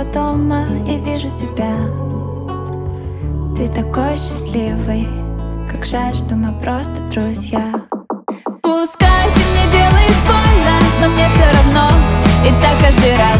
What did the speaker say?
дома и вижу тебя. Ты такой счастливый, как жаль, что мы просто друзья. Пускай ты мне делаешь больно, но мне все равно, и так каждый раз.